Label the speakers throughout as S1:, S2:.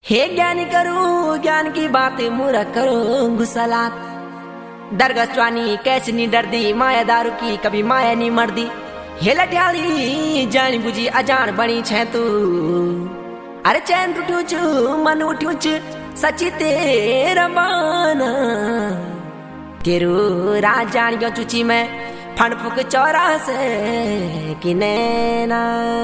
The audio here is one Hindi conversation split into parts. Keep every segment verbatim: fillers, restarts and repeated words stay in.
S1: हे ज्ञान करो ज्ञान की बात मुरा करो गुसलात दरगस्वानी कैसे नहीं डरदी माया दारू की कभी माया नहीं मरदी हे लट्याली जान बुझी अजान बनी छे तू अरे चैन टूटू चु मन उठ्यू च सची तेरा माना तेरू राज जान गयो चुची मैं फण फुक चौरा से कि नैना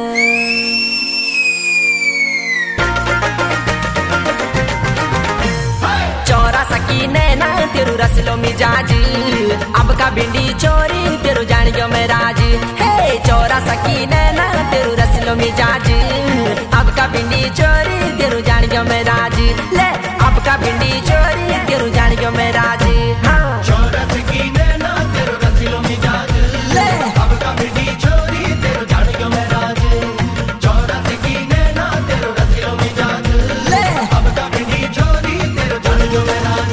S1: चौरा सकी नैना तेरू रसलो मिजाज अब का भिंडी चोरी तेरू जान गयो मैं राज हे चौरा सकी नैना तेरू रसलो मिजाज अब का भिंडी चोरी तेरू जान गयो मैं राज ले अब का भिंडी चोरी तेरू जान गयो मैं राज हाँ
S2: चौरा सकी नैना तेरू रसलो मिजाज
S1: ले
S2: अब का भिंडी चोरी तेरू जान गयो मैं राज चौरा सकी नैना तेरू रसलो मिजाज
S1: ले
S2: अब का भिंडी चोरी तेरू जान गयो मैं राज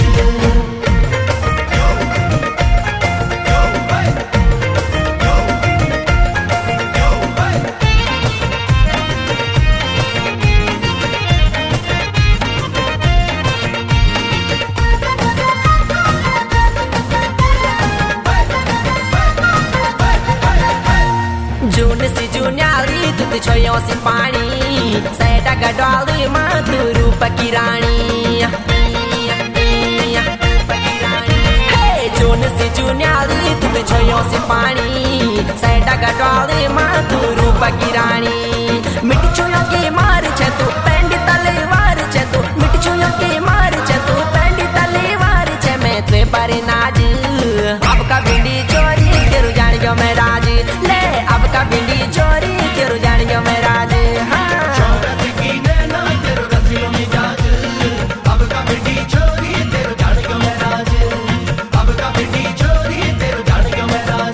S1: जून सी जून्याली दूध छोयो सी पानी सैटा गडवाली माँ तू रूप की रानी हे जून सी जून्याली दूध छोयो सी पानी सैटा गडवाली माँ तू रूप की रानी मिट छोयो के मार छे तू पेंडी तलवार छे तू मिट छोयो के मार छे तू पेंडी तलवार छे मैं तुए पर नाज अब का भिंडी चोरी तेरू जान गयो मैं राज ले अब का भिंडी चोरी तेरू जान गयो मैं राज हाँ
S2: चौरा सकी नैना तेरू रसलो मिजाज अब का भिंडी चोरी तेरू जान गयो मैं राज अब का भिंडी चोरी तेरू जान गयो मैं राज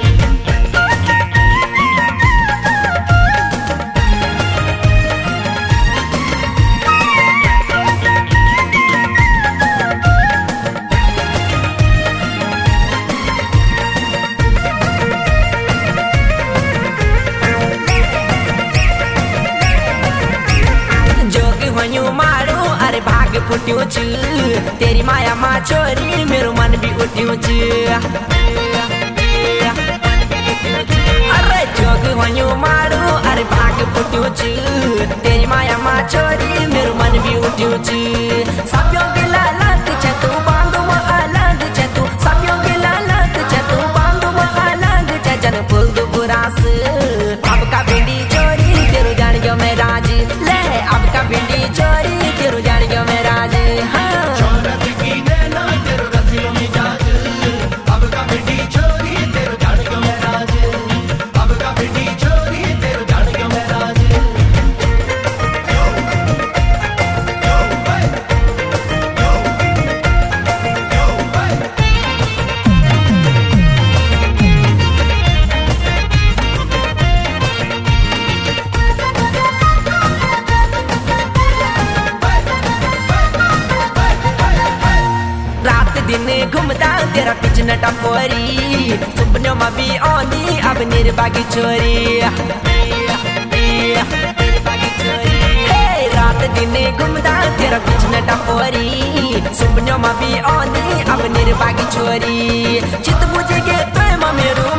S1: मारू अरे भाग फुट्यू च तेरी माया माँ चोरी मेरो मन भी उठ्यू च अरे जोग वयू मारू अरे भाग फुट्यू च तेरी माया माँ चोरी मेरो मन भी उठ्यू च सब्यों के लालत छे तू बांधू में अलग छे तू सब्यों के लालत छे तू बांधू में अलग छे जन फूल दो बुरास अब का भिंडी चोरी तेरू जान गयो मैं राज ले अब का भिंडी चोरी तेरू जान गयो मैं राज हाँ
S2: चौरा सकी नैना तेरू रसलो मिजाज अब का भिंडी चोरी तेरू जान गयो मैं राज अब का भिंडी चोरी तेरू जान गयो मैं राज
S1: दिन घूमता तेरा पिछ नटा पोरी सपनों में भी आंधी अब निर्भागी चोरी हे रात दिन घूमता तेरा पिछ नटा पोरी सपनों में भी आंधी अब निर्भागी चोरी चित बुझ के प्रेम मेरो